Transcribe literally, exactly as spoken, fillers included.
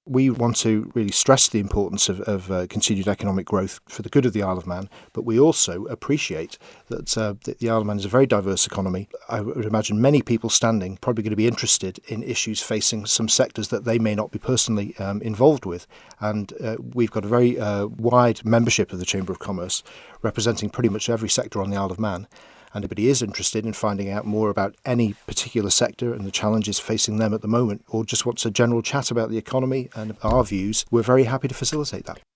We want to really stress the importance of, of uh, continued economic growth for the good of the Isle of Man, but we also appreciate that uh, the Isle of Man is a very diverse economy. I would imagine many people standing probably going to be interested in issues facing some sectors that they may not be personally um, involved with. And uh, we've got a very uh, wide membership of the Chamber of Commerce, representing pretty much every sector on the Isle of Man. And anybody is interested in finding out more about any particular sector and the challenges facing them at the moment, or just wants a general chat about the economy and our views, we're very happy to facilitate that.